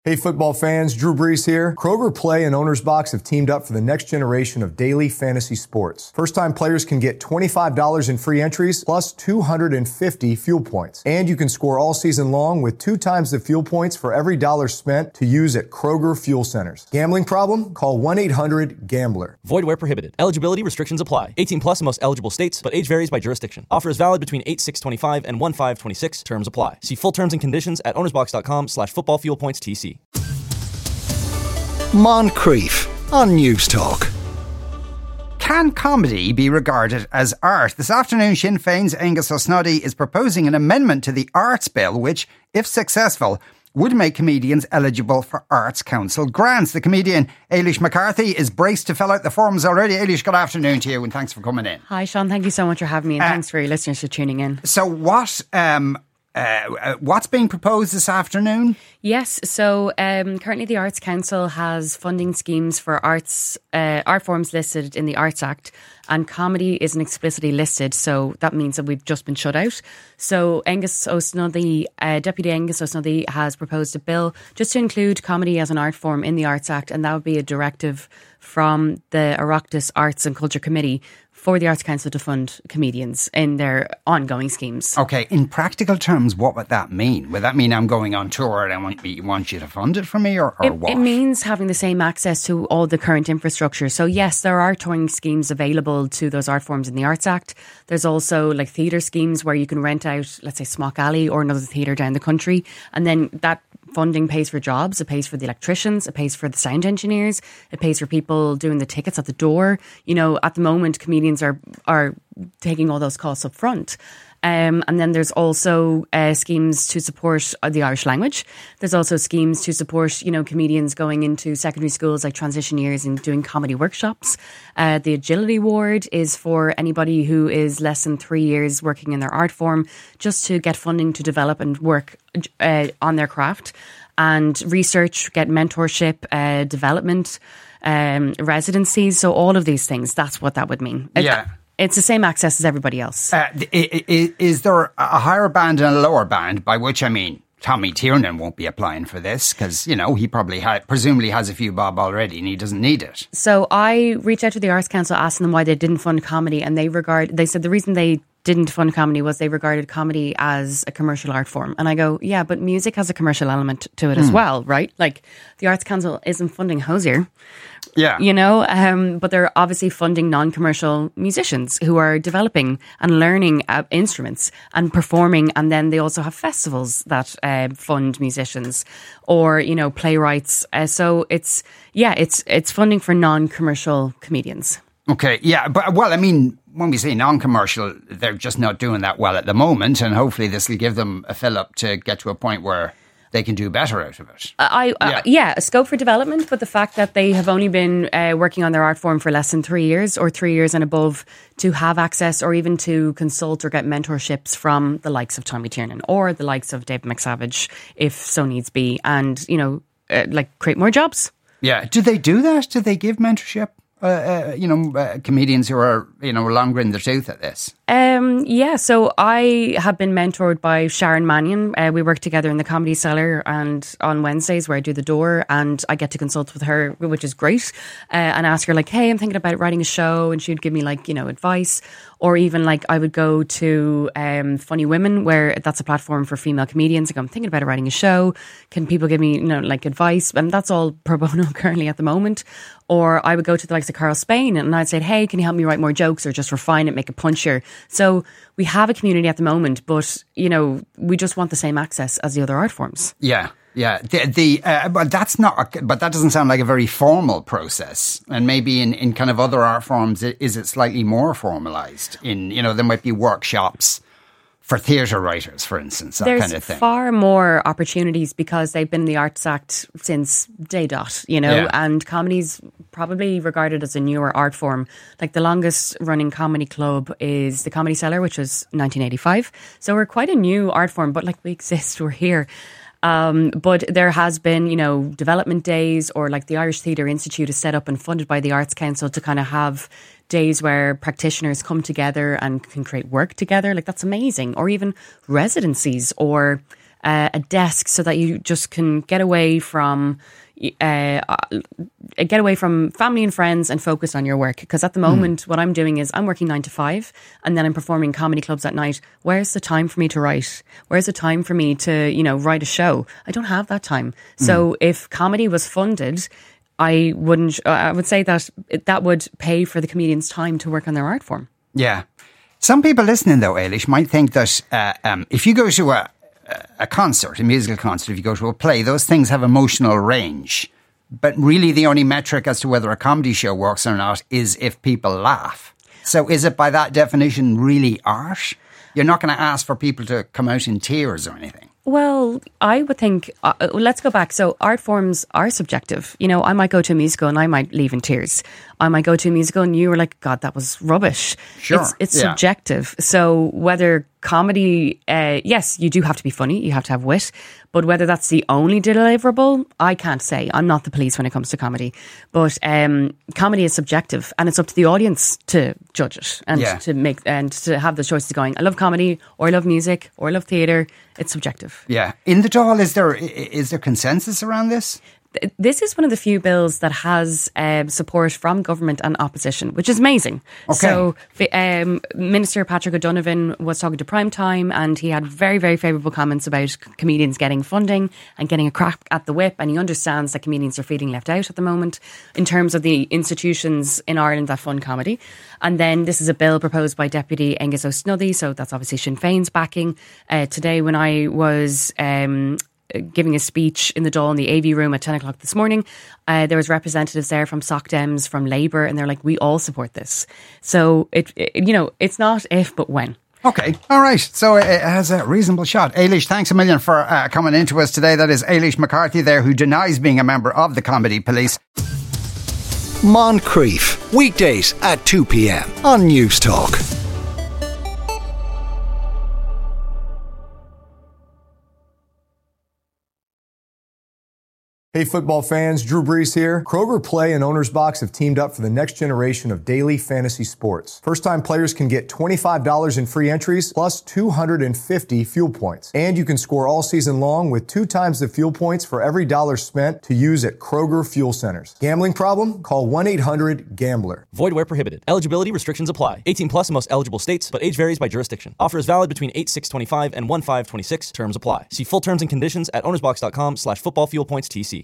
Hey football fans, Drew Brees here. Kroger Play and Owner's Box have teamed up for the next generation of daily fantasy sports. First-time players can get $25 in free entries plus 250 fuel points. And you can score all season long with 2 times the fuel points for every dollar spent to use at Kroger Fuel Centers. Gambling problem? Call 1-800-GAMBLER. Void where prohibited. Eligibility restrictions apply. 18 plus in most eligible states, but age varies by jurisdiction. Offer is valid between 8/6/25 and 1/5/26. Terms apply. See full terms and conditions at ownersbox.com/footballfuelpointstc. Moncrief on News Talk. Can comedy be regarded as art? This afternoon, Sinn Féin's Angus O'Snoddy is proposing an amendment to the Arts Bill, which, if successful, would make comedians eligible for Arts Council grants. The comedian Ailish McCarthy is braced to fill out the forms already. Ailish, good afternoon to you and thanks for coming in. Hi Sean, thank you so much for having me and thanks for your listeners for tuning in. So what's being proposed this afternoon? Yes, so currently the Arts Council has funding schemes for art forms listed in the Arts Act, and comedy isn't explicitly listed, so that means that we've just been shut out. So Angus O'Snoddy, Deputy Angus O'Snoddy, has proposed a bill just to include comedy as an art form in the Arts Act, and that would be a directive from the Oireachtas Arts and Culture Committee for the Arts Council to fund comedians in their ongoing schemes. Okay, in practical terms, what would that mean? Would that mean I'm going on tour and I want you to fund it for me, or what? It means having the same access to all the current infrastructure. So yes, there are touring schemes available to those art forms in the Arts Act. There's also like theatre schemes where you can rent out, let's say, Smock Alley or another theatre down the country, and then that funding pays for jobs, it pays for the electricians, it pays for the sound engineers, it pays for people doing the tickets at the door. You know, at the moment, comedians are taking all those costs up front. And then there's also schemes to support the Irish language. There's also schemes to support, you know, comedians going into secondary schools like transition years and doing comedy workshops. The Agility Award is for anybody who is less than 3 years working in their art form, just to get funding to develop and work on their craft and research, get mentorship, development, residencies. So all of these things, that's what that would mean. Yeah. It's the same access as everybody else. Is there a higher band and a lower band? By which I mean Tommy Tiernan won't be applying for this because, you know, he probably presumably has a few bob already and he doesn't need it. So I reached out to the Arts Council asking them why they didn't fund comedy, and they said the reason they didn't fund comedy was they regarded comedy as a commercial art form. And I go, yeah, but music has a commercial element to it as well, right? Like the Arts Council isn't funding Hozier. Yeah. You know, but they're obviously funding non-commercial musicians who are developing and learning instruments and performing. And then they also have festivals that fund musicians or, you know, playwrights. So it's funding for non-commercial comedians. Okay, yeah, but well, I mean, when we say non-commercial, they're just not doing that well at the moment, and hopefully this will give them a fill-up to get to a point where they can do better out of it. A scope for development, but the fact that they have only been working on their art form for less than 3 years or 3 years and above to have access or even to consult or get mentorships from the likes of Tommy Tiernan or the likes of David McSavage, if so needs be, and, you know, create more jobs. Yeah. Do they do that? Do they give mentorship? Comedians who are, you know, longer in the tooth at this? So I have been mentored by Sharon Mannion. We work together in the Comedy Cellar and on Wednesdays where I do the door, and I get to consult with her, which is great, and ask her like, hey, I'm thinking about writing a show, and she'd give me like, you know, advice. Or even like I would go to Funny Women, where that's a platform for female comedians. Like, I'm thinking about writing a show. Can people give me, you know, like advice? And that's all pro bono currently at the moment. Or I would go to the likes of Carl Spain and I'd say, hey, can you help me write more jokes or just refine it, make it punchier? So we have a community at the moment, but, you know, we just want the same access as the other art forms. Yeah. Yeah, but that's not. But that doesn't sound like a very formal process. And maybe in kind of other art forms, is it slightly more formalised? In, you know, there might be workshops for theatre writers, for instance, that kind of thing. There's far more opportunities because they've been in the Arts Act since day dot, you know, and comedy's probably regarded as a newer art form. Like the longest running comedy club is the Comedy Cellar, which was 1985. So we're quite a new art form, but like we exist, we're here. But there has been, you know, development days, or like the Irish Theatre Institute is set up and funded by the Arts Council to kind of have days where practitioners come together and can create work together. Like, that's amazing. Or even residencies or a desk so that you just can get away from family and friends and focus on your work. Because at the moment, what I'm doing is I'm working 9 to 5 and then I'm performing comedy clubs at night. Where's the time for me to write? Where's the time for me to, write a show? I don't have that time. So if comedy was funded, I would say that would pay for the comedian's time to work on their art form. Yeah. Some people listening, though, Eilish, might think that if you go to a concert, a musical concert, if you go to a play, those things have emotional range. But really the only metric as to whether a comedy show works or not is if people laugh. So is it by that definition really art? You're not going to ask for people to come out in tears or anything. Well, I would think, let's go back. So art forms are subjective. I might go to a musical and I might leave in tears. I might go to a musical and you were like, God, that was rubbish. Sure. It's subjective. So whether comedy, yes, you do have to be funny. You have to have wit. But whether that's the only deliverable, I can't say. I'm not the police when it comes to comedy. But comedy is subjective and it's up to the audience to judge it and to have the choices going. I love comedy, or I love music, or I love theatre. It's subjective. Yeah. In the Dáil, is there consensus around this? This is one of the few bills that has support from government and opposition, which is amazing. Okay. So Minister Patrick O'Donovan was talking to Primetime and he had very, very favourable comments about comedians getting funding and getting a crack at the whip, and he understands that comedians are feeling left out at the moment in terms of the institutions in Ireland that fund comedy. And then this is a bill proposed by Deputy Angus O'Snuddy, so that's obviously Sinn Féin's backing. Today when I was giving a speech in the Dáil in the AV room at 10 o'clock this morning, there was representatives there from Soc Dems, from Labour, and they're like, we all support this. So it's not if but when. Okay, all right. So it has a reasonable shot. Eilish, thanks a million for coming into us today. That is Eilish McCarthy there, who denies being a member of the Comedy Police. Moncrief, weekdays at 2 p.m. on News Talk. Hey football fans, Drew Brees here. Kroger Play and Owner's Box have teamed up for the next generation of daily fantasy sports. First-time players can get $25 in free entries plus 250 fuel points. And you can score all season long with 2 times the fuel points for every dollar spent to use at Kroger Fuel Centers. Gambling problem? Call 1-800-GAMBLER. Void where prohibited. Eligibility restrictions apply. 18 plus in most eligible states, but age varies by jurisdiction. Offer is valid between 8/6/25 and 1/5/26. Terms apply. See full terms and conditions at ownersbox.com/footballfuelpointstc.